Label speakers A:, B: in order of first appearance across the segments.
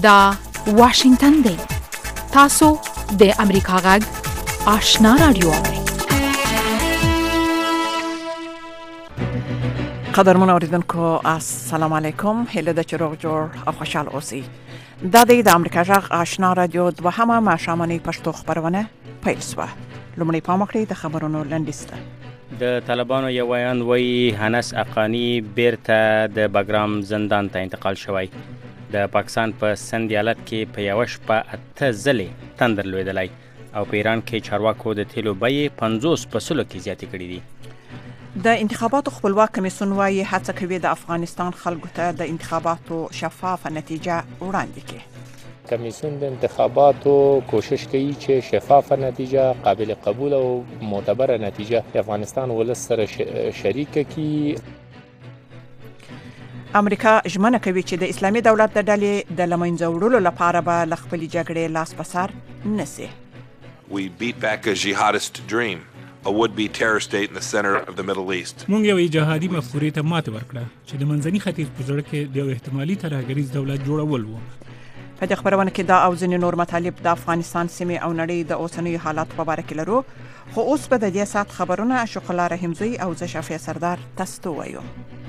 A: دا واشنگتن دی. تاسو د امریکا غږ آشنا رادیو اورئ.
B: قدرمن اوریدونکو السلام علیکم. هیله ده چې روغ جوړ او خوشحال اوسئ. دا د امریکا غږ آشنا رادیو دوهمه ماښامنۍ پښتو خبرونه پیل شوه. لومړی پام وکړئ د خبرونو لنډیسته.
C: د طالبانو یو ویان وایي هنس افغاني بیرته د بګرام زندان ته انتقال شوی. د پاکستان په سند ایالت کې په یوه شپه 8 ځلې تندر لوېدلی او په ایران کې چارواکو د تیلو بیې 50% کې زیاتې کړي دي.
B: د انتخاباتو خپلواک کمیسیون وايي هڅه کوي د افغانستان خلکو ته د انتخاباتو شفافه نتیجه وړاندې کړي.
D: کمیسیون د انتخاباتو کوشش کوي چې شفافه نتیجه، قابل قبول او معتبره نتیجه د افغانستان ولس سره شریک کړي.
B: امریکا ژمنه کوي چې د اسلامي دولت د ډلې د لمنځه وړلو لپاره به له خپلې جګړې لاس په سر نسي.
E: We beat back a jihadist dream, a would-be terror state in the center of the Middle East.
F: مونږ یو جهادي مفکورې ته ماته ورکړه چې د منځني ختیځ په زړه کې د یو احتمالي ترهګریز دولت جوړول وو.
B: په دې خبرونه کې دا او ځینې نور مطالب د افغانستان سیمې او نړۍ د اوسنیو حالاتو په اړه کې لرو، خو اوس به د دې سات خبرونه شوقلا رحیمزی او زه شافیه سردار تاسو وایو.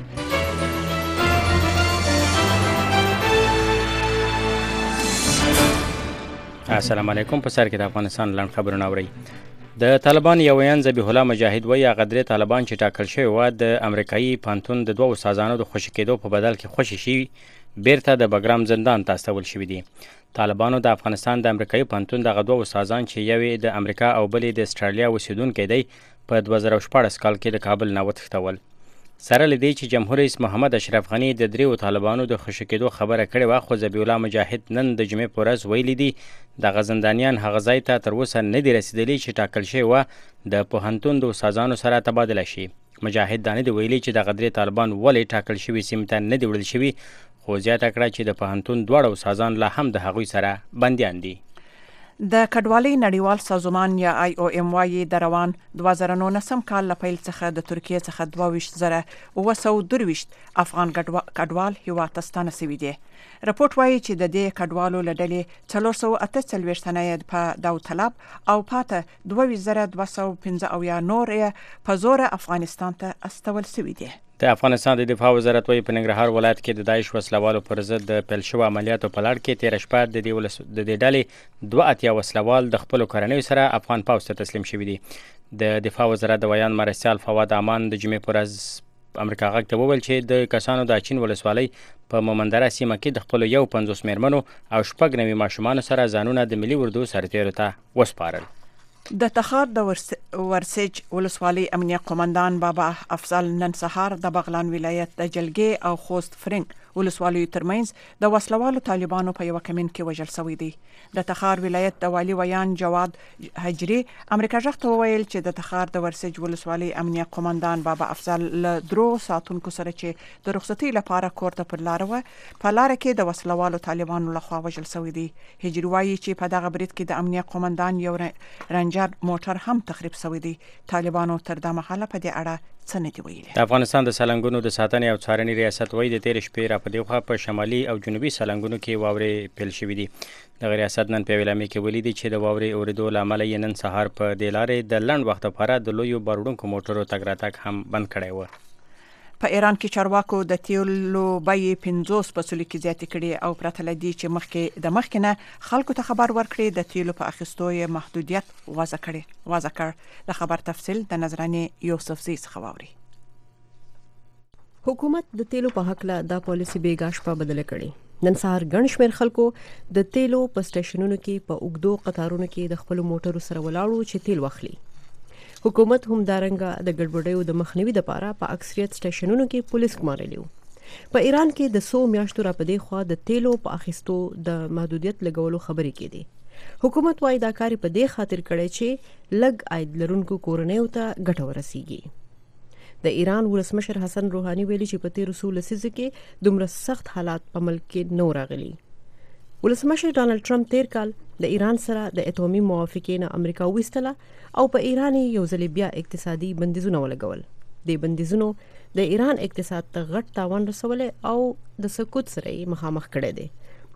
C: السلام علیکم. په سر کې د افغانستان لاند خبرونه اورئ. د طالبان یو ویان ذبیح الله مجاهد وایي هغه درې طالبان چې ټاکل شوي وو د امریکایي پانتون د دوه استادانو د خوشي کېدو په بدل کې خوشي شي بیرته د بګرام زندان ته استول شوي دي. طالبانو د افغانستان د امریکایي پانتون دغه دوه استادان چې یو د امریکا او بل د استرالیا اوسیدونکي دی په 2014 کال کې د کابل نه وتښتول. سره له دې چې جمهور رئیس محمد اشرف غني د دریو طالبانو د خوشي کېدو خبره کړې وه، خو ذبیح الله مجاهد نن د جمعې په ورځ ویلي دي دغه زندانیان هغه ځای ته تر اوسه نه دي رسېدلي چې ټاکل شوی وه د پوهنتون د استادانو سره تبادله شي. مجاهد دا نه دي ویلي چې دغه درې طالبان ولې ټاکل شوي سیمې ته نه دي وړل شوي، خو زیاته کړه چې د پوهنتون دواړه استادان لا هم د هغوی سره بندیان دي.
B: د کډوالۍ نړیوال سازمان یا IOM وايي د روان 2019 کال له پیل څخه د ترکیې څخه 22,923 افغان کډوال هیواد ته ستانه شوي دي. رپورټ وايي چې د دې کډوالو له ډلې 448 تنه په داوطلب او پاته 22,215 نور په زوره افغانستان ته استول شوي دي.
C: د افغانستان د دفاع وزارت وايي په ننګرهار ولایت کې د داعش وسلوالو پر ضد د پیل شوو عملیاتو په لړ کې تېره شپه د دې ډلې 82 وسلوال د خپلو کورنیو سره افغان پوځ ته تسلیم شوي دي. د دفاع وزارت د ویان مرستیال فواد امان د جمعې په ورځ امریکا غږ ته وویل چې د کسانو د اچین ولسوالۍ په مومندره سیمه کې د خپلو 50 میرمنو او 6 نوي ماشومانو سره ځانونه د ملي اردو سرتیرو ته وسپارل.
B: د تخار د ورسج ولسوالۍ امنیه قومندان بابا افضل نن سهار د بغلان ولایت د جلګې او خوست فرنګ ولسوالیو ترمنځ د وسلوالو طالبانو په یو کمین کې وژل شوی دی. د تخار ولایت د والی ویان جواد حجری امریکا غږ ته وویل چې د تخار د ورسج ولسوالۍ امنیه قومندان بابا افضل له 3 ساعتونکو سره چې د رخصتۍ لپاره کور ته پر لار و په لار کې د وسلوالو طالبانو لخوا وژل شوی دی. حجری وایي چې په دغه برید کې د امنیه قومندان یو رنجر موټر هم تخریب شوی دی. طالبانو تر دا مهاله په دې اړه څه نه دي ویلي. د
C: افغانستان د سالنګونو د ساتنې او څارنې ریاست وایي د تېرې شپې را په دې خوا په شمالي او جنوبي سالنګونو کې واورې پیل شوي دي. دغه ریاست نن په اعلامیه کې ویلي دي چې د واورې اورېدو له امله یې نن سهار په دې لارې د لنډ وخت لپاره د لویو باروړونکو موټرو تګ راتګ هم بند کړی و.
B: په ایران کې چارواکو د تیلو بیې 50% کې زیاتې کړي او پرته له دې چې مخکې نه خلکو ته خبر ورکړي د تیلو په اخیستو یې محدودیت وضع کړ. د خبر تفصیل د نظرانې یوسفزي څخه واوري.
G: حکومت د تیلو په حقله دا پالیسي بیګا شپه بدله کړې. نن سهار ګڼ شمېر خلکو د تیلو په سټیشنونو کې په اوږدو قطارونو کې د خپلو موټرو سره ولاړو چې تیل واخلي. حکومت هم دارنګه د ګډوډیو د مخنیوي لپاره په اکثریت سټیشنونو کې پولیس ګمارلي وو. په ایران کې د 100 میاشتو را په دې خوا د تیلو په اخیستو د محدودیت لګولو خبرې کېدې. حکومت وايي دا کار په دې خاطر کړی چې لږ عاید لرونکو کورنیو ته ګټه ورسیږي. د ایران ولسمشر حسن روحاني ویلي چې په تیرو 16 لسیزو کې دومره سخت حالات په ملک کې نه راغلي. ولسمشر ډانلډ ټرمپ تیر کال د ایران سره د اټومي موافقې نه امریکا ویستله او په ایران یو ځل بیا اقتصادي بندیزونه ولګول. د بندیزونو د ایران اقتصاد ته غټ تاوان رسولی او د سقوط سره مخامخ کړی دی.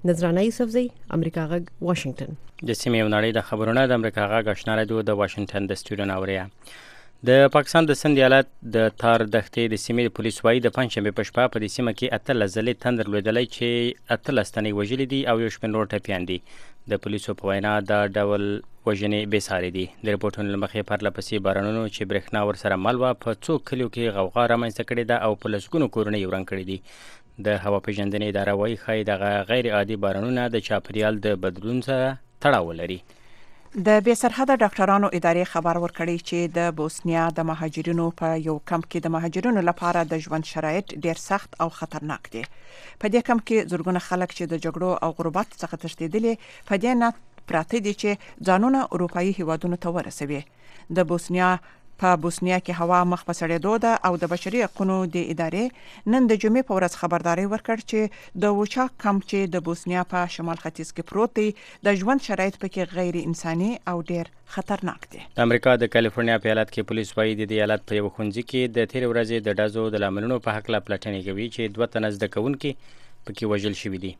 G: نظرانه یوسفزئی، امریکا غږ، واشنگټن.
C: د سیمې او نړۍ د خبرونه د امریکا غږ آشنا رادیو د واشنگټن د سټوډیو ناوړیا. د پاکستان د سند ایالت د تار دښتې د سیمې پولیس وایي د پنځشنبه په شپه په دې سیمه کې 18 ځلې تندر لوېدلی چې 18 تنې وژلي دي او یو شمېر نور ټپیان دي. د پولیسو په وینا دا ډول وژنې بې ساري دي. د رپورټونو له مخې پرله پسې بارانونو چې برېښنا ورسره مل وه په څو کلیو کې غوغا رامنځته کړې ده او په لسګونو کورونه یې وران کړي دي. د هوا پیژندنې اداره وایي ښایي دغه غیر عادي بارانونه د چاپیریال د بدلون سره تړاو لري.
B: د بې سرحده ډاکټرانو ادارې خبر ورکړی چې د بوسنیا د مهاجرینو په یو کمپ کې د مهاجرینو لپاره د ژوند شرایط ډیر سخت او خطرناک دي. په دې کمپ کې زورګونه خلک چې د جګړو او غربت څخه تښتېدلي په دې نه پراته دي چې ځانونه اروپایي هیوادونو ته ورسوي. د بوسنیا کې هوا مخ په سړېدو ده او د بشري حقوقو د ادارې نن د جمعې په ورځ خبرداري ورکړ چې د وچا کمپ چې د بوسنیا په شمال ختیځ کې پروت دی د ژوند شرایط پکې غیر انساني او ډیر خطرناک دي.
C: د امریکا د کالیفورنیا په ایالت کې پولیس وایي د ایالت په یو ښوونځي کې د تیر ورځې د ډزو د لاملونو په هکله پلټنې کوي چې 2 تنه زده کوونکي پکې وژل شوي دي.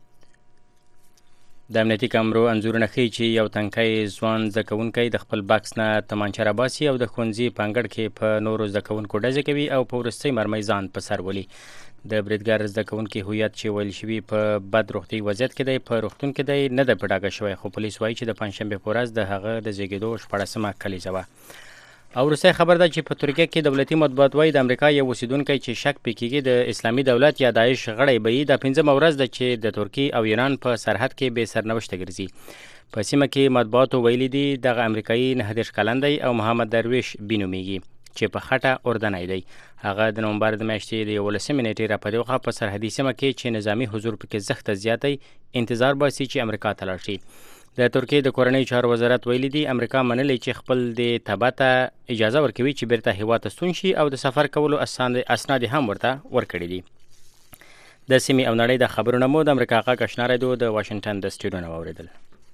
C: د امنیتي کامرو انځورونه ښیي چې یو تنکی ځوان زده کوونکی د خپل بکس نه تمانچه راباسي او د ښوونځي په انګړ کې په نورو زده کوونکو ډزې کوي او په وروستۍ مرمۍ ځان په سر ولي. د بریدګر زده کوونکي هویت چې ویل شوي په بد روغتي وضعیت کې دی په روغتون کې دی نه دی په ډاګه شوی، خو پولیس وایي چې د پنجشنبې په ورځ د هغه د زیږېدو 14مه کلیزه وه. او وروستی خبر ده چې په ترکیه کې دولتي مطبوعات وایي د امریکا یو اوسیدونکی چې شک پې کېږي د اسلامي دولت یا داعش غړی به وي دا 5مه ورځ ده چې د ترکیې او ایران په سرحد کې بې سرنوشته ګرځي. په سیمه کې مطبوعاتو ویلي دي دغه امریکایي 29 کلن دی او محمد درویش بي نومیږي چې په خټه اردنی دی. هغه د نومبر د میاشتې د 11 نیټې راپدېخوا په سرحدي سیمه کې چې نظامي حضور پکې زښته زیاتی انتظار باسي چې امریکا ته لاړ شي. د ترکیې د کورنۍ چارو وزارت ویلي دي امریکا منلې چې خپل د تبعه ته اجازه ورکوي چې بیرته هیواد ته ستون شي او د سفر کولو اسناد هم ورته ورکړي دي. د سیمې او نړۍ د خبرونه مو د امریکا غږ آشنا رادیو د واشنگټن د سټوډیو نه واورېدل.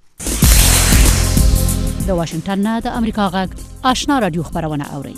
A: د واشنگټن نه د امریکا غږ آشنا رادیو خبرونه اورئ.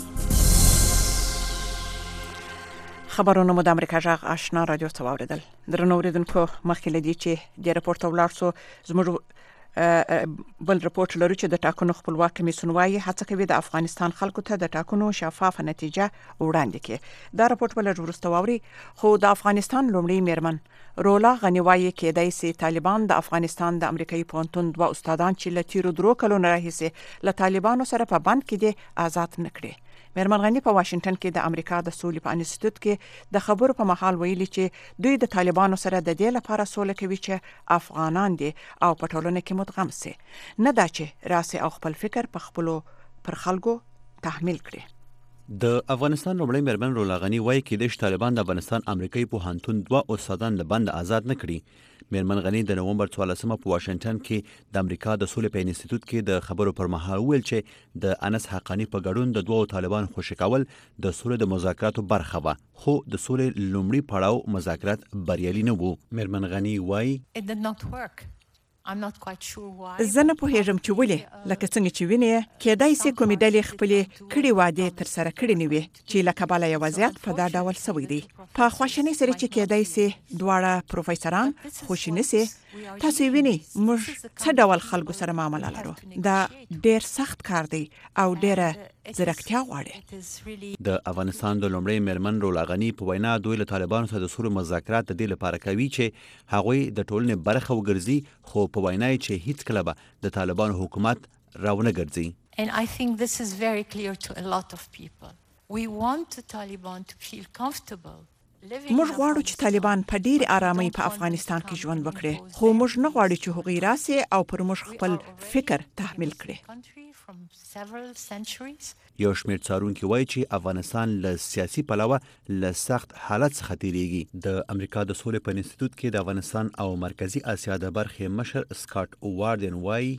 B: خبرونه مو د امریکا غږ آشنا رادیو څخه واورېدل. درنو اوریدونکو مخکې لدی چې د راپورټ ولاړ سو زموږ بل راپورټ لرو چې د ټاکنو خپلواک کمیسیون وايي هڅه کوي د افغانستان خلکو ته د ټاکنو شفافه نتیجه وړاندې کړي. دا راپورټ ول وروسته واوري خو د افغانستان لومړی میرمن رولا غنی وايي کېدای سي طالبان د افغانستان د امریکایي پونتون 2 استادان چې له تیرو 3 کلونو راهیسې له طالبانو سره په بند کې دي آزاد نکړي. میرمن غنی په واشنگټن کې د امریکا د سولې په انسټیټیوټ کې د خبرو په محل ویلي چې دوی د طالبانو سره د دې لپاره سوله کوي چې افغانان دي او په ټولنه کې مدغم سي، نه دا چې راسي او خپل فکر په خپلو پر خلکو تحمیل کړي.
H: د افغانستان لومړی میرمن رولا غنی وایي کېدای شي طالبان د افغانستان امریکایي پوهنتون 2 استادان له بند آزاد نه کړي. میرمن غنی د نومبر 14مه په واشنگټن کې د امریکا د سولې په انسټیټیوټ کې د خبرو پر مهال ویل چې د انس حقانی په ګډون د 2 طالبان خوشی کول د سولې د مذاکراتو برخه وه، خو د سولې لومړی پړاو مذاکرات بریالي نه وو. میرمن غنی وایي
B: زه نه پوهیږم چې ولې لکه څنګه چې ویني کېدای سي کومې ډلې خپلې کړي وعدې تر سره کړې نه وي چې لکه بل یو وضعیت په دا ډول سوی دی. په خواشنۍ سره چې کېدای سي دواړه پروفیسوران خوشینه سي. تاسو ویني موږ څه ډول خلکو سره معامله لرو. دا ډیر سخت کار دی او ډیره زرکتیا غواړي.
H: د افغانستان د لومړی میرمن رولا غنی په وینا دوی له طالبانو سره د سولې مذاکرات د دې لپاره کوي چې هغوی د ټولنې برخه وګرځي، خو په وینا یې چې هیڅ کله به د طالبانو حکومت راونه ګرځي.
I: And I think this is very clear to a lot of people. We want the Taliban to feel comfortable.
B: موږ غواړو چې طالبان په ډېر آرامۍ په افغانستان کې ژوند وکړي، خو موږ نه غواړو چې هغوی راسي او پر موږ خپل فکر تحمیل کړي.
H: یو شمېر څارونکي وایي چې افغانستان له سیاسي پلوه له سخت حالت څخه تیریږي. د امریکا د سولې په انسټیټیوټ کې د افغانستان او مرکزی اسیا د برخې مشر سکاټ واردن وایي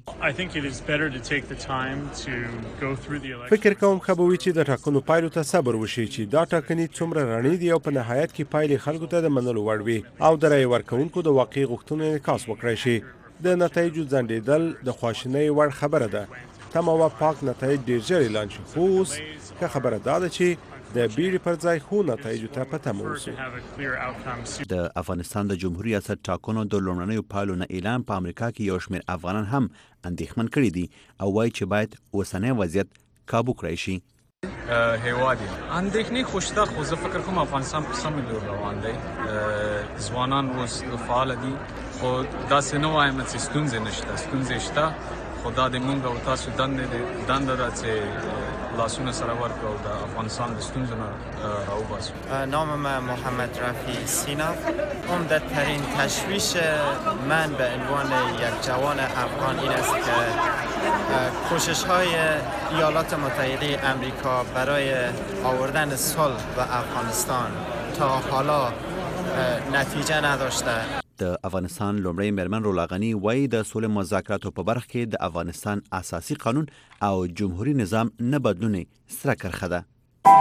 J: فکر کوم خبروي چې د ټاکنو پایلو ته صبر وشي چې دا ټاکنې څومره رڼې دي او په نهایت کې پایلې خلکو ته د منلو وړ وي او د رایې ورکوونکو د واقعي غوښتنو انعکاس وکړای شي. د نتایجو ځنډېدل د خواشینۍ وړ خبره ده. تمه وه پاک نتایج ډېر ژر اعلان شي، خو اوس که خبره دا ده چې د بیړې پر ځای ښو نتایجو ته په تمه اوسو.
H: د افغانستان د جمهوریت ریاست ټاکنو د لومړنیو پایلو نه اعلان په امریکا کې یو شمېر افغانان هم اندېښمن کړي دي او وایي چې باید اوسنی وضعیت کابو کړی شي.
K: هیواد اندېښنې خو شته، خو زه فکر کوم افغانستان په سمه لور روان دی. ځوانان اوس فعال دي، خو داسې نه وایم چې ستونزې نشته، ستونزې شته، خو دا د موږ او تاسو دنده ده چې لاسونه سره ورکړو او د افغانستان د ستونزو نه راوباسو.
L: نام من محمد رفیع سینا. عمده‌ترین تشویش من به عنوان یک جوان افغان این است که کوشش‌های ایالات متحده آمریکا برای آوردن صلح به افغانستان تا حالا نتیجه نداشته.
H: د افغانستان لومړی میرمن رولا غني وایي د سولې مذاکراتو په برخه کې د افغانستان اساسي قانون او جمهوریت نظام نه بدلون سره کرخه ده.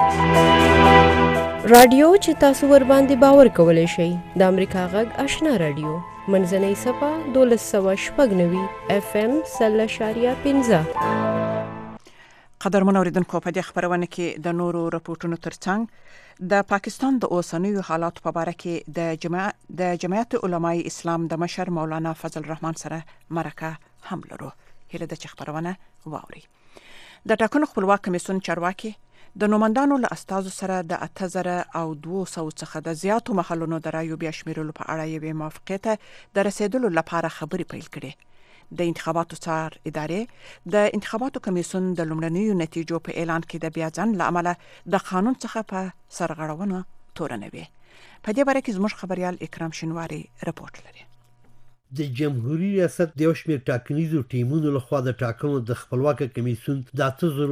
G: رادیو چې تاسو ور باندې باور کولای شئ د امریکا غږ آشنا رادیو منځنۍ صفه 1290 FM 0.15.
B: قدرمن اوریدونکو په دې خبرونه کې د نورو راپورټونو ترڅنګ د پاکستان د اوسنیو حالات په اړه کې د جمعیت علماء اسلام د مشر مولانا فضل الرحمن سره مرکه هم لرو. هله د خبرونه واوري. د ټاکنو خپلواک کمیسیون چارواکي د نومندانو له استازو سره د 8200 څخه د زیاتو محلونو د رایو بیا شمیرلو په اړه یوه موافقه د رسیدلو لپاره خبرې پیل کړې. د انتخاباتو څار ادارې د انتخاباتو کمیسیون د لومړنیو نتیجو په اعلان کې د بیا ځن لامل د قانون څخه په سرغړونه تورنوي. په دې باره کې زموږ خبريال اکرام شینواری رپورټ لري.
M: د جمهوریت ریاست د یو شمېر ټاکنیزو ټیمونو لخوا د ټاکنو د خپلواک کمیسیون د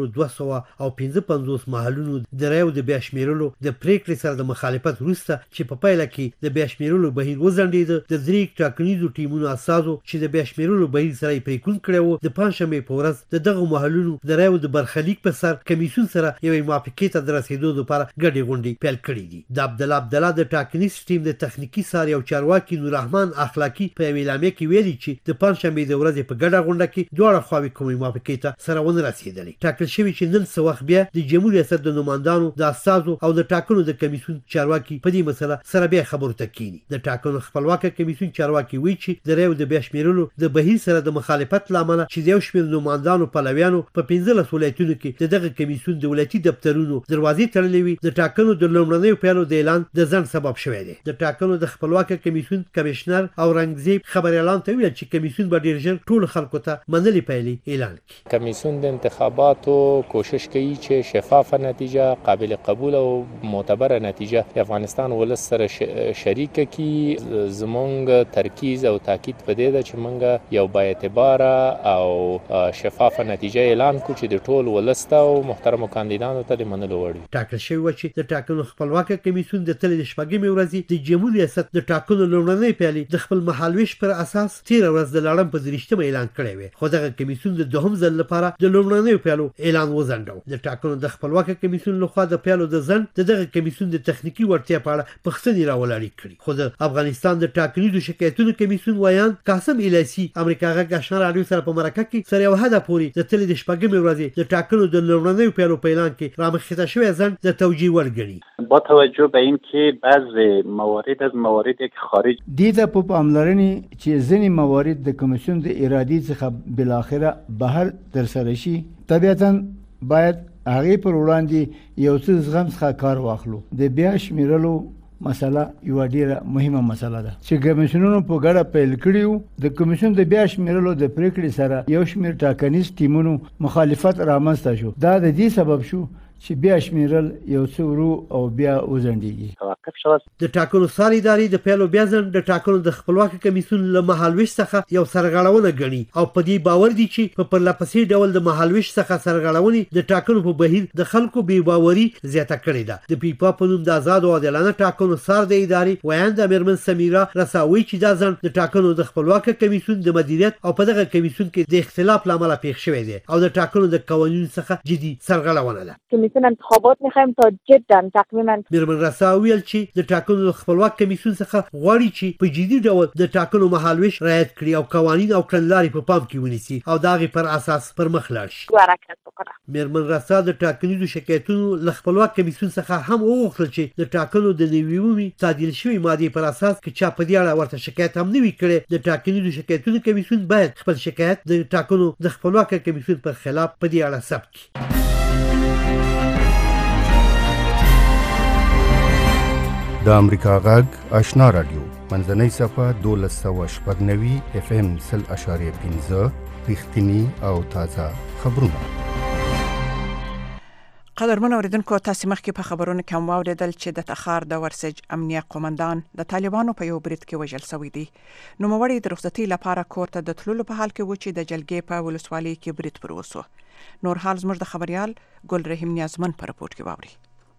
M: 8250 محلونو د رایو د بیا شمیرلو د پریکړې سره د مخالفت وروسته چې په پایله کې د بیا شمیرلو بهیر وځنډېد. د درې ټاکنیزو ټیمونو اساسو چې د بیا شمیرلو بهیر سره پریکون کړو د پنځمې په ورځ د دغه محلونو د رایو د برخلیک په سر کمیسیون سره یوې موافقې ته د رسیدو لپاره ګډې غونډې پیل کړې دي. د عبدالله د ټاکنیز ټیم د تخنیکی ساري او چارواکي نور رحمان اخلاقی په اعلامیه کې ویلي چې د پنځمې د ورځې په ګډه غونډه کې دواړه خواوې کومې موافقې ته سره ونه رسېدلې. ټاکل شوي چې نن څه وخت بیا د جمهوریت ریاست د نوماندانو د استازو او د ټاکنو د کمیسیون چارواکي په دې مسله سره بیا خبرو ته کېني. د ټاکنو خپلواک کمیسیون چارواکي وایي چې د رایو د بیا شمیرلو د بهیر سره د مخالفت لامل چې د یو شمېر نوماندانو پلویانو په 15 ولایتونو کې دغه کمیسیون د ولایتي دفترونو دروازې تړلې وي د ټاکنو د لومړنیو پیلو د اعلان د ځنډ سبب شوی دی. د ټاکنو د خپلواک کمیسیون کمشنر او رنگزیب خبريالان ته ویل چې کمیسیون به ډیر ژر ټول خلکو ته منلي پایلې اعلان کړي.
D: کمیسیون د انتخاباتو کوشش کوي چې شفافه نتیجه، قابل قبول او معتبره نتیجه د افغانستان ولس سره شریک کړي. زمونږ ترکیز او تاکید په دې ده چې مونږ یو با اعتباره او شفافه نتیجه اعلان کړو چې د ټول ولس ته او محترمو کاندیدانو ته د منلو وړ وي.
M: ټاکل شوی و چې د ټاکنو خپلواک کمیسیون د تل د شپږمې ورځې د جمهوریت ریاست د ټاکنو لومړنۍ پیلې د خپل مهالویش پر اساس 13 ورځ د لړم په 23 اعلان کړی و، خو دغه کمیسیون د دوهم ځل لپاره د لومړنیو پیلو اعلان وځنډاو. د ټاکنو د خپلواک کمیسیون لخوا د پیلو د ځنډ دغه کمیسیون د تخنیکی وړتیا په اړه پوښتنې راولاړې کړې. خو د افغانستان د ټاکنیزو شکایتونو کمیسیون وایان قاسم الیاسی امریکا غږ آشنا رادیو سره په مرکه کې سره یو هدف پوری د تل د شپږمې ورځې د ټاکنو د لومړنیو پیلو په اعلان کې رامخته شوی ځنډ د توجیه وړ ګڼي.
N: با توجه به اینکه بعضی موارد از مواردی که خارج
O: دیده په پاملرنې چې ځینې موارد د کمیسیون د ارادي څخه بالاخره بهر ترسره شي، طبیعتاً باید هغې پر وړاندې یو څه زغم څخه کار واخلو. د بیا شمیرلو مسله یو ډیره مهمه مسله ده چې کمیسیونونو په ګډه پیل کړیو. د کمیسیون د بیا شمیرلو د پریکړې سره یو شمېر ټاکنیز ټیمونو مخالفت رامنځته شو. دا د دې سبب شو چې بیا شمیرل یو څه ورو او بیا وځنډېږي.
M: د ټاکنو ساري ادارې د پیلو بیا ځنډ د ټاکنو د خپلواک کمیسیون له مهالویش څخه یو سرغړونه ګڼي او په دې باور دي چې په پرلپسې ډول د مهالویش څخه سرغړونې د ټاکنو په بهیر د خلکو بې باوري زیاته کړې ده. د پیپا په نوم د آزاد او عادلانه ټاکنو سار د ادارې ویاند میرمن سمیرا رساوي چې دا ځنډ د ټاکنو د خپلواک کمیسیون د مدیریت او په دغه کمیسیون کې د اختلاف لامل پیښ شوی دی او د ټاکنو د قوانینو څخه جدي سرغړونه ده.
P: کمیسیون انتخابات میخوایم تا جدا تقریبا.
M: میرمن رسا ویل چې د ټاکنو خپلواک کمیسیون څخه غواړي چې په جدي ډول د ټاکنو مهالویش رعایت کړي او قوانین او کړنلارې په پام کې ونیسي او د هغې پر اساس پر مخ لاړ شي.
P: حرکت وکړه.
M: میرمن رسا د ټاکنیزو شکایتونو له خپلواک کمیسیون څخه هم وغوښتل چې د ټاکنو د نوي تعدیل شوي مادې پر اساس که چا په دې اړه ورته شکایت هم نه وي کړی، د ټاکنیزو شکایتونو کمیسیون باید خپل شکایت د ټاکنو د خپلواک کمیسیون پر خلاف په دې اړه ثبت کړي.
Q: د امریکا غږ آشنا رادیو منځنۍ صفحه 1290 FM 0.5 رښتینی او تازه خبرونه.
B: قدرمن اوریدونکو، تاسو مخکې په خبرونو کې هم واوریدل چې د تخار د ورسج امنیه قومندان د طالبانو په یو برید کې وژل شوی دی. نوموړی د رخصتۍ لپاره کور ته د تللو په حال کې و چې د جلګې په ولسوالۍ کې برید پر وسو. نور حال زموږ د خبريال ګل رحیم نیازمن په رپورت کې واوري.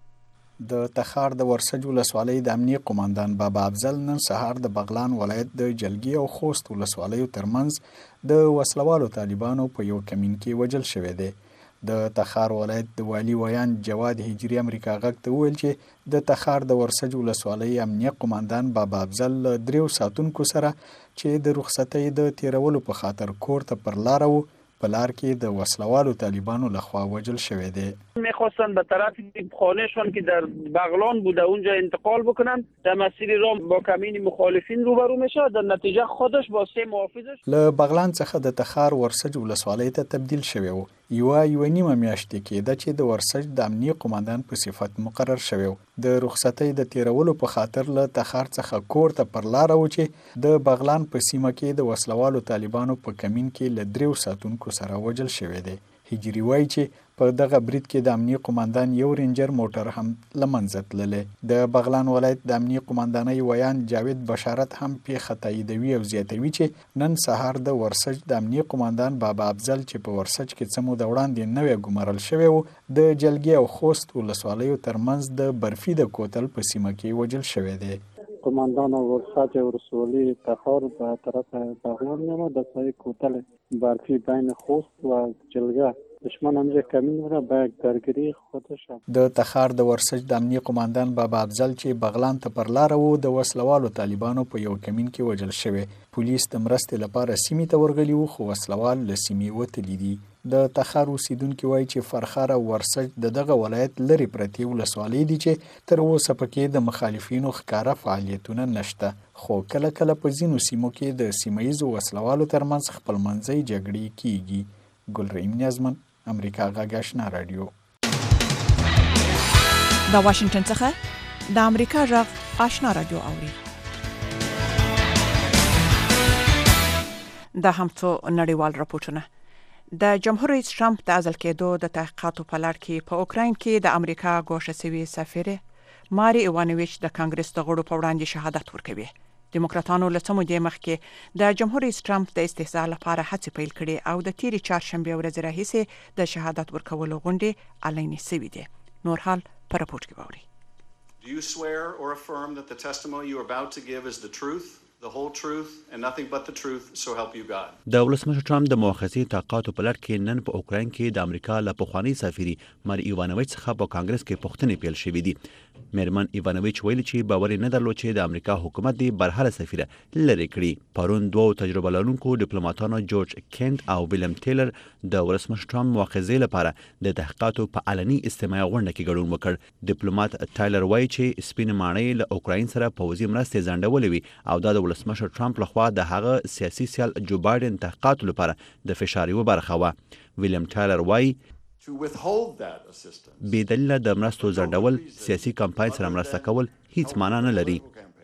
R: د تخار د ورسج ولسوالۍ د امنیه قومندان بابا افضل نن سهار د بغلان ولایت د جلګي او خوست ولسوالیو ترمنځ د وسلوالو طالبانو په یو کمین کې وژل شوی دی. د تخار ولایت د والی ویان جواد هجری امریکا غږ ته وویل چې د تخار د ورسج ولسوالۍ امنیه قومندان بابا افضل له 3 ساتونکو سره چې د رخصتۍ د تیرولو په خاطر کور ته پر لار وو په لار کې د وسلوالو طالبانو لخوا وژل شوی دی.
S: میخواستن به طرف خانهشان که در بغلان بوده اونجا انتقال بکنن، در مسیر راه با کمین مخالفین روبرو میشه، در نتیجه خودش با 3 محافظش
R: له بغلان څخه د تخار ورسج ولسوالۍ ته تبدیل شوی و. یو نیمه میاشت کېده چې د ورسج د امنیه قومندان په صفت مقرر شوی و. د رخصتۍ د تیرولو په خاطر له تخار څخه کور ته پر لار و چې د بغلان په سیمه کې د وسلوالو طالبانو په کمین کې له 3 ساتونکو سره وژل شوی دی. هجری وایي چې په دغه برید کې د امنیه قومندان یو رینجر موټر هم له منځه تللی. د بغلان ولایت د امنیه قومندانۍ ویان جاوید بشارت هم پیښه تاییدوي او زیاتوي چې نن سهار د ورسج د امنیه قومندان بابا افضل چې په ورسج کې څه موده وړاندې نوی ګمارل شوی و، د جلګي او خوست ولسوالیو ترمنځ د برفي د کوتل په سیمه کې وژل شوی دی.
N: قماندان ورسج ولسوالی تخار به طرف بغلان میامد، در سایه کوتل برفی بین خوست و جلگه دشمن همجا کمین را به یک درگیری خودش.
R: د تخار د ورسج د امنیه قومندان بابا افضل چې بغلان ته پر لار وو د وسلوالو طالبانو په یو کمین کې وژل شوی. پولیس د مرستې لپاره سیمې ته ورغلي وو خو وسلوال له سیمې وتلي دي. د تخار اوسیدونکي وایي چې فرخار او ورسج دغه ولایت لري پرتې ولسوالۍ دي چې تر اوسه پکې د مخالفینو ښکاره فعالیتونه نشته، خو کله کله په ځینو سیمو کې د سیمه ییزو وسلوالو ترمنځ خپلمنځي جګړې کیږي. ګل رحیم نیازمن، امریکا غږ آشنا رادیو.
B: د واشنگټن څخه د امریکا غږ آشنا رادیو اوري. د همڅو نړیوال راپورټونه. د جمهور رئیس ټرمپ د ازل کېدو د تحقیقاتو په لړ کې په اوکراین کې د امریکا ګوښه سوي سفیر ماري ایوانوویچ د کانګرس د غړو په وړاندې شهادت ورکوي. دیموکراتانو له څه مودې مخکې د جمهور رئیس ټرمپ د استهزاء لپاره هڅې پیل کړې او د تیرې چهارشنبې ورځې راهیسې د شهادت ورکولو غونډې اعلانې شوې دي. نور حال په راپورټ کې واورئ.
T: Do you swear or affirm that the testimony you are about to give is the truth, the whole truth, and nothing but the truth, so help you God?
H: د ولسمشر ټرمپ د مؤاخذې تحقیقاتو په لړ کې نن په اوکراین کې د امریکا له پخواني سفیر ماري ایوانوویچ څخه په کانګرس کې پوښتنې پیل شوې دي. میرمن ایوانوویچ ویلي چې باور نه درلود چې د امریکا حکومت دی برحاله سفیر لري کړی. پرون دوه تجربه لرونکو ډیپلوماټانو جورج کینټ او ویلیم ټیلر د ولسمشر ټرمپ مؤاخذې لپاره د تحقیقاتو په علني استماع غونډه کې ګډون وکړ. ډیپلوماټ ټایلر وایي چې سپین ماڼۍ له اوکراین سره پوځي مرستې ځنډولې وي او دا د ولسمشر ټرمپ لخوا د هغه سیاسي سیال جو بایدن تحقیقاتو لپاره د فشار یوه برخه وه. ویلیم ټایلر وایي بې دلیله د مرستو ځنډول سیاسي کمپاین سره مرسته کول هیڅ معنا نه لري.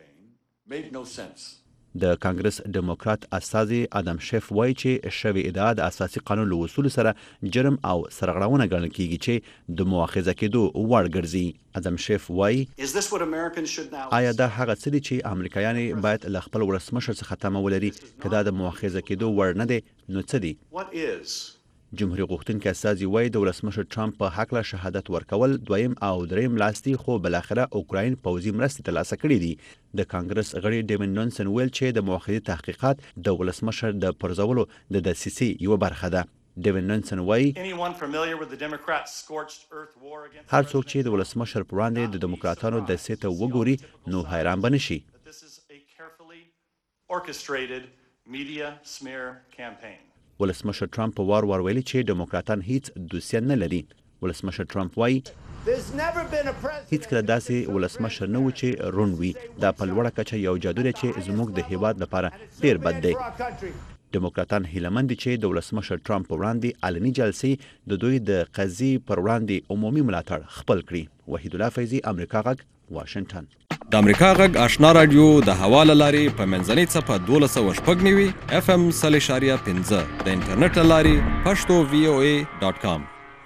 H: د کانګرس ډیموکرات استازي ادم شیف وایي چې شوی ادعا د اساسي قانون له اصولو سره جرم او سرغړونه ګڼل کیږي چې د مؤاخذه کېدو وړ ګرځي. ادم شیف وایي آیا دا هغه څه دي چې امریکایان باید له خپل ولسمشر څخه تمه ولري؟ که دا د مؤاخذه کېدو وړ نه دی نو څه دي؟ جمهوریت غوښتونکي استازي وایي د ولسمشر ټرمپ په هکله شهادت ورکول دویم او دریم لاس دي، خو بالاخره اوکراین پوځي مرستې ترلاسه کړي دي. د کانګرس غړي ډیمن نونسن ویل چې د مؤاخذې تحقیقات د ولسمشر د پرځولو د دسیسې یوه برخه ده. ډیوین ننسن وایي هر څوک چې د ولسمشر پر وړاندې د دیموکراتانو دسیسې ته وګوري نو حیران به نشي. ولسمشر ټرمپ په وار ویلي چې دیموکراتان هیڅ دوسیه نه لري. ولسمشر ټرمپ وایي هیڅکله داسې ولسمشر نه و چې روڼ وي. دا په لوړه کچه یو جادو دی چې زموږ د هیواد لپاره ډیر بد دی. دیموکراتان هیله مند دي چې د ولسمشر ټرمپ په وړاندې علني جلسې د دوی د قضیې پر وړاندې عمومي ملاتړ خپل کړي. وحید الله فیضي، امریکا غږ، واشنگټن.
U: د امریکا غږ آشنا رادیو د هوا له لارې په منځنۍ څپه 1290 FM 0.5 د انټرنیټ له لارې پښتو voa.com.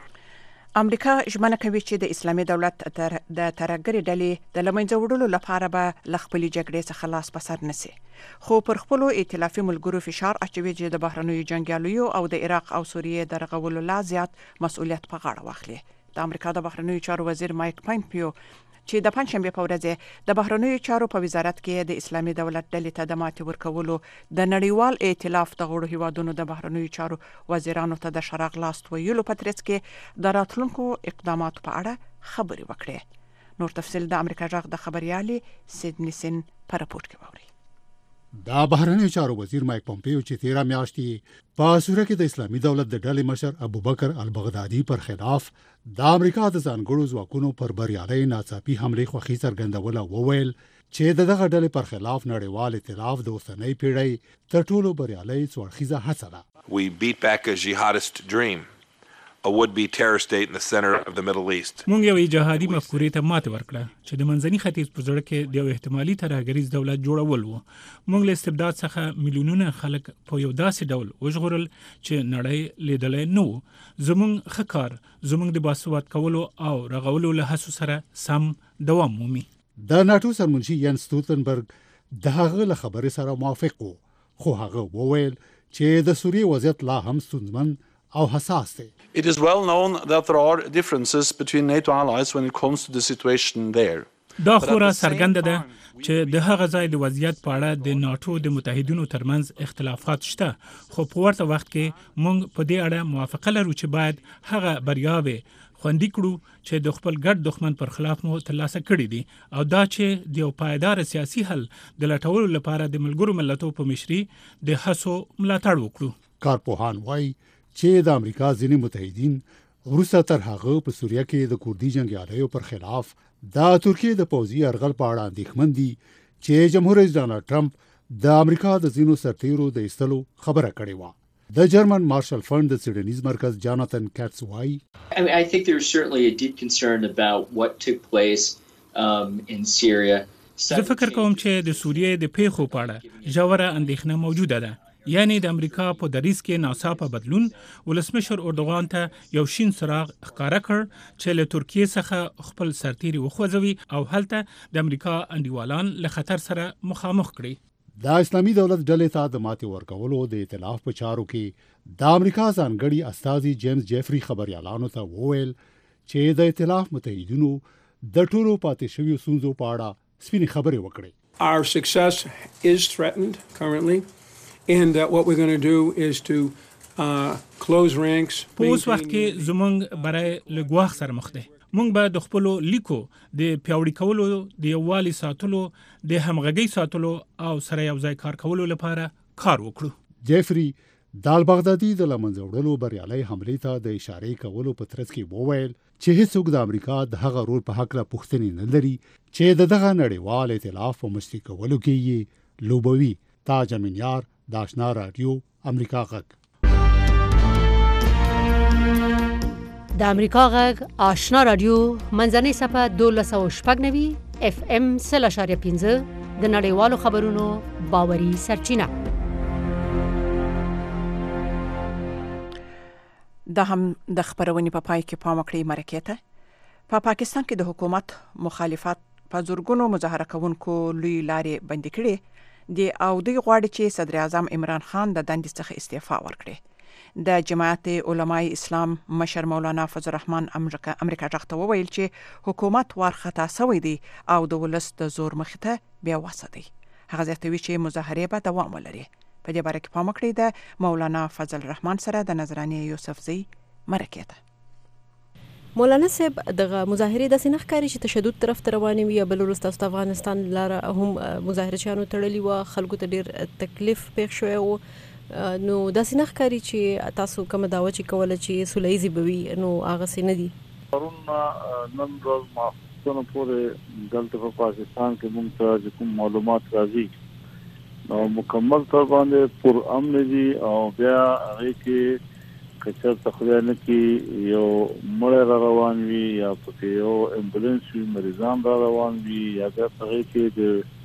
B: امریکا ژمنه کوي چې د اسلامي دولت د ترهګرې ډلې د له منځه وړلو لپاره به له خپلې جګړې څخه لاس په سر نسي، خو پر خپلو ائتلافي ملګرو فشار اچوي چې د بهرنیو جنګیالیو او د عراق او سوریې د رغولو لا زیات مسؤلیت په غاړه واخلي. د امریکا د بهرنیو چارو وزیر مایک پامپیو چې د پنځشنبه په ورځ د بهرنیو چارو په وزارت کې د اسلامي دولت ډلې ته د ماتې ورکولو د نړیوال ائتلاف د غړو هیوادونو د بهرنیو چارو وزیرانو ته د شراغ لاس ویلو په ترڅ کې د راتلونکو اقداماتو په اړه خبرې وکړې. نور تفصیل د امریکا غږ د خبريالي سیدنی سن په راپورټ کې ووري.
V: دا بهرنیو چارو وزیر مایک پامپیو چې 13 میاشتې په سوریه کې د اسلامي دولت د ډلې مشر ابوبکر البغدادي پر خلاف د امریکا د ځانګړو ځواکونو پر بریالۍ ناڅاپي حملې خوښي څرګندوله وویل چې دغه ډلې پر خلاف نړیوال ائتلاف د اوسنۍ پیړۍ تر ټولو بریالۍ څوړخیزه هڅه ده.
E: We beat back a jihadist dream, a would-be terror state in the center of the Middle East.
F: مونږ یو جهادي مفکورې ته ماته ورکړه چې د منځني ختیځ په زړه کې د یو احتمالي ترهګریز دولت جوړول وو. مونږ له استبداد څخه میلیونونه خلک په یو داسې ډول وژغورل چې نړۍ لیدلې نه وو. زمونږ خکار زمونږ د باسواد کولو او رغولو له هڅو سره سم دوام مومي.
V: د ناتو سرمنشي ین سټولتنبرګ د هغه له خبرې سره موافق وو، خو هغه وویل چې د سوریې وضعیت لا هم ستونزمن او حساس دی.
T: It is well known that there are differences between NATO allies when it comes to the situation there.
F: دا خورا څرګنده ده چې د هغه ځای د وضعیت په اړه د ناتو د متحدینو ترمنځ اختلافات شته، خو په ورته وخت کې موږ په دې اړه موافقه لرو چې باید هغه بریاوې خوندي کړو چې د خپل ګډ دښمن پر خلاف مو ترلاسه کړي دي، او دا چې د یو پایدار سیاسي حل د لټولو لپاره د ملګرو ملتونو په مشرۍ د هڅو ملاتړ وکړو.
V: کارپوهان وایي چې د امریکا ځینې متحدین وروسته تر هغه په سوریه کې د کوردي جنګیالیو پر خلاف د ترکیې د پوځي یرغل په اړه اندېښمن دي چې جمهور رئیس ډانلډ ټرمپ د امریکا د ځینو سرتیرو د ایستلو خبره کړې وه. د جرمن مارشل فند د سیډنیز مرکز جاناتن کاتس وایي
W: I think there's certainly a deep concern about what took place in Syria.
F: زه فکر کوم چې د سوریې د پیښو په اړه ژوره اندېښنه موجوده ده. یعنی د امریکا په دریځ کې ناڅاپه بدلون ولسمشر اردوغان ته یو شین څراغ ښکاره کړ چې له ترکیې څخه خپل سرتیري وخوځوي او هلته د امریکا انډیوالان له خطر سره مخامخ کړي.
V: د اسلامي دولت ډلې ته د ماتې ورکولو د ائتلاف په چارو کې د امریکا ځانګړي استازي جیمز جیفري خبريالانو ته وویل چې د ائتلاف متحدینو د ټولو پاتې شویو ستونزو په اړه سپینې خبرې وکړې.
X: Our success is threatened currently. And what we're going to do is to close ranks.
F: په اوس وخت کې زمونږ برای لګواخ سره مخ دی. مونږ به د خپلو لیکو د پیاوړي کولو، د یووالي ساتلو، د همغږۍ ساتلو او سره یو ځای کار کولو لپاره کار وکړو.
V: جیفري د البغدادي د لمنځه وړلو بریالۍ حملې ته د اشارې کولو په ترڅ کې وویل چې هیڅوک د امریکا د هغه رول په حق لا پوښتنې نه لري چې دغه نړیوال ائتلاف په مشري کولو کې یې لوبوي. تاج امینیار، د آشنا رادیو، امریکا غږ.
G: د امریکا غږ آشنا رادیو منځنۍ صفحه 1290 FM 0.5 د نړیوالو خبرونو باوري سرچینه.
B: دا هم د خبرونې په پای کې پام وکړئ مرکې ته. په پاکستان کې د حکومت مخالفت په زورګونو مظاهره کوونکو لوی لارې بندي کړي دي او دوی غواړي چې صدر اعظم عمران خان د دندې څخه استعفا ورکړي. د جماعت علماء اسلام مشر مولانا فضل الرحمن امریکا ځخته وویل چې حکومت وارخطا شوی دی او د ولس د زور مخ ته بیا وسه دی. هغه زیاتوي چې مظاهره به دوام ولري. په دې باره کې پام وکړئ د مولانا فضل الرحمن سره د نظرانه یوسفزی مرکه ده.
G: مولانا صاحب دغه مظاهره د سینخ کاری چې تشدد طرف ته روانې وي بل وروسته افغانستان لار هم مظاهره چانو تړلی و خلکو ته ډیر تکلیف پېښ شوی و نو د سینخ کاری چې تاسو کوم داوا چې کوله چې سولېزي بوي نو هغه سینه دي
A: پرون نن ورځ ماخصونه پورې دلته په پاکستان کې موږ ته کوم معلومات راځي نو مکمل تور باندې پر امن دي او بیا هغه کې کچر تخلیانه کې یو مړ را روان وي یا پکې یو امبولانس وي مریضان را روان وي یا بیا هغه کې د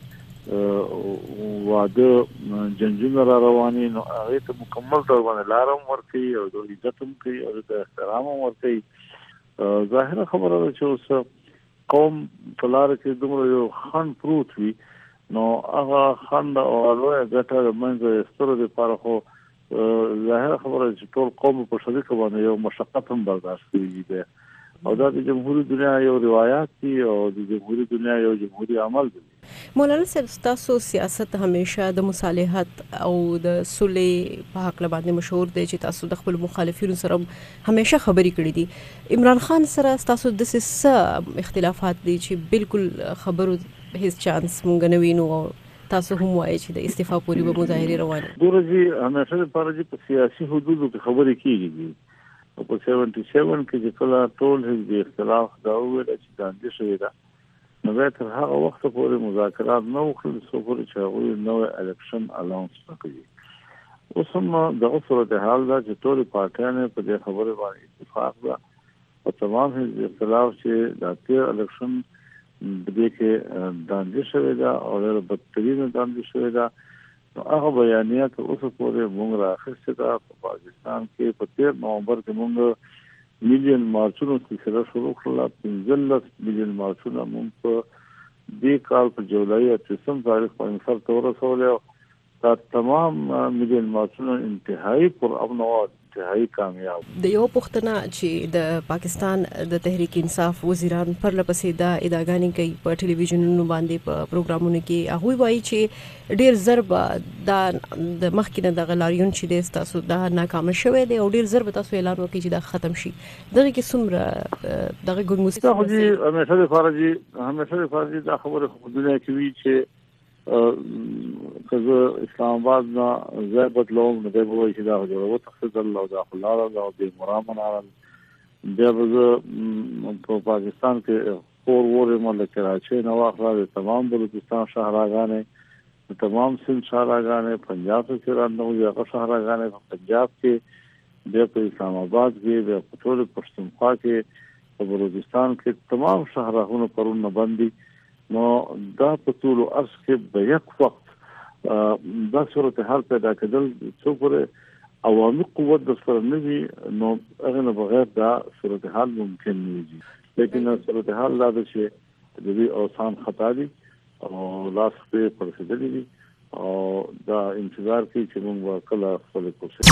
A: واده جنجونه را رواني نو هغه ته مکمل تور باندې لارم ورکي او د عزت هم کوي او د احترام هم ورکي ظاهره خبره ده چې اوس قوم په لار کې دومره یو خان پروت وي نو هغه خان او لوی ګټه منځ ستورو د پاره خو ظاهره خبره چې ټول قوم په شریکه باندې یو مشقت هم برداشت کوي دی او دا د جمهوریت دنیا یو روایت دی او د جمهوریت دنیا یو جمهوریت عمل دی.
G: مولانا صاحب تاسو سیاست همیشه د مصالحت او د صلح په حق باندې مشهور دی چې تاسو د خپل مخالفینو سره همیشه خبرې کړې دي. عمران خان سره تاسو د څه اختلافات دي چې بالکل خبرو هیڅ چانس مونږ نه وینو تاسو هم وایي چې د استعفا پورې به مظاهره روانه
A: دورځي همیشه لپاره په سیاسي حدودو کې خبرې کیږي او په 77 کې چې کله ټول حزب اختلاف دا ویل چې د اندیشې ده نو تر هغه وخت پورې مذاکرات نه وکړل څو پورې چې هغه نو الیکشن الاونس وکړي اوس هم دغه صورتحال ده چې ټول پارټیان په دې خبره باندې اتفاق ده او تمام حزب اختلاف چې د تیر الیکشن دې کې داندې شوی دا او له بدترین داندې شوی دا هغه بیانیات اوس پورې موږ راخسته دا په پاکستان کې په 13 نومبر کې موږ میلیون مارچونو سلسله شروع کړل 15 میلیون مارچونه موږ په دې کال په جولای 8 تاریخ باندې سر تور رسول دا تمام میلیون مارچونه انتهایی پر امن او انتهایی کامیاب
G: د یو پښتنه چې د پاکستان د تحریک انصاف وزیران پر لپسې دا ادعاګانې کوي په ټلویزیونونو باندې په پروګرامونو کې هغه وایي چې ډیر ضرب دا د مخکینه د غلاریون چې د تاسو دا ناکام شوه دی او ډیر ضرب تاسو اعلان وکړي چې دا ختم شي دغه کې څومره دغه ګونګوس
A: همیشه دا خبره په دنیا کې وی چې که اسلام آباد نه زه بدلوم نو به وایي چې دا جوړو تخصیص الله دا خلال او د مرامن عالم د په پاکستان کې فور وور ملک راځي نو اخلاق تمام بلوچستان شهرګانې تمام سند شهرګانې پنجاب کې راځنو یو شهرګانې په پنجاب کې د اسلام آباد کې د ټول پښتونخوا کې په بلوچستان کې تمام شهرونه پرونه باندې نو دا په ټول ارس کې په یک وخت دا صورتحال پیدا کېدل څو پورې عوامي قوت د سره نه وي نو هغه نه بغیر دا صورتحال ممکن نه وي لیکن صورتحال دا چې د دې اوسان خطا دي او لاس په پرسیدلې دي او دا انتظار کوي چې موږ کله خپل کوشش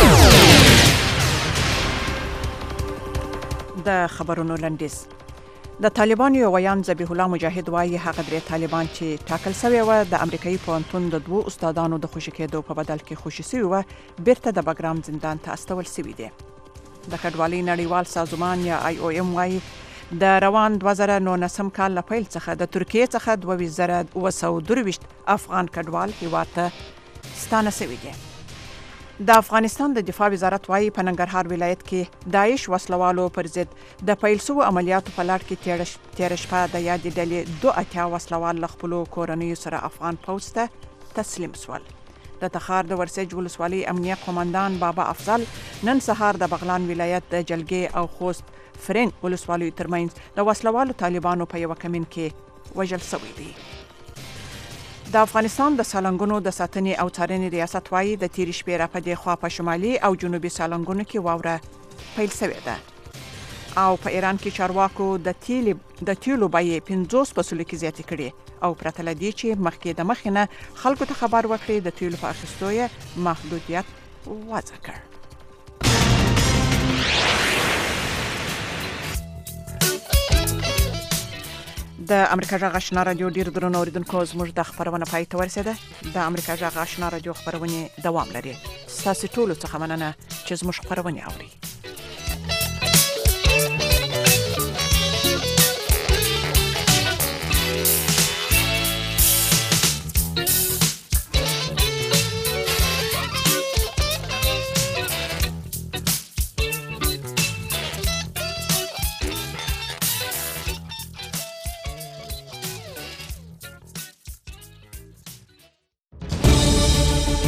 B: د خبرونو لنډیز د طالبان یو ویان ذبیح الله مجاهد وايي هغه درې طالبان چې ټاکل شوی و د امریکایي پوهنتون د دوه استادانو د خوشی کېدو په بدل کې خوشی شوی و بیرته د بګرام زندان ته استول شوی دی. د کډوالۍ نړیوال سازمان یا IOM وايي د روان 2019 کال له پیل څخه د ترکیه څخه 2223 افغان کډوال هیواد ته ستانه شوي دي. د افغانستان د دفاع وزارت وايي په ننګرهار ولایت کې داعش وسلوالو پر ضد د پیلسو عملیاتو په لړ کې تیر شپه د یادې ډلې 2 وسلوال له خپلو کورنیو سره افغان پوځ ته تسلیم شول. د تخار د ورسج ولسوالۍ امنیه قومندان بابا افضل نن سهار د بغلان ولایت د جلګې او خوست فرنګ ولسوالیو ترمنځ د وسلوالو طالبانو په یو کمین کې وژل شوی دی. د افغانستان د سالنګونو د ساتنې او څارنې ریاست وايي د تیر شپې را په دې خوا په شمالي او جنوبي سالنګونو کې واوره پیل شوې ده او په ایران کې چارواکو د تیلو بیې 50 فاصله کې زیاتې کړې او پرته له دې چې مخکې د مخینه خلکو ته خبر ورکړي د تیلو په اخیستو یې محدودیت وضع کړ. د امریکا جغ آشنا رادیو ډیر درنو اوریدونکو زموږ د خبرونه پای ته ورسېده. د امریکا جغ آشنا رادیو خبرونه دوام لري. تاسو ټول څه مننه چې زموږ خبرونه اوري.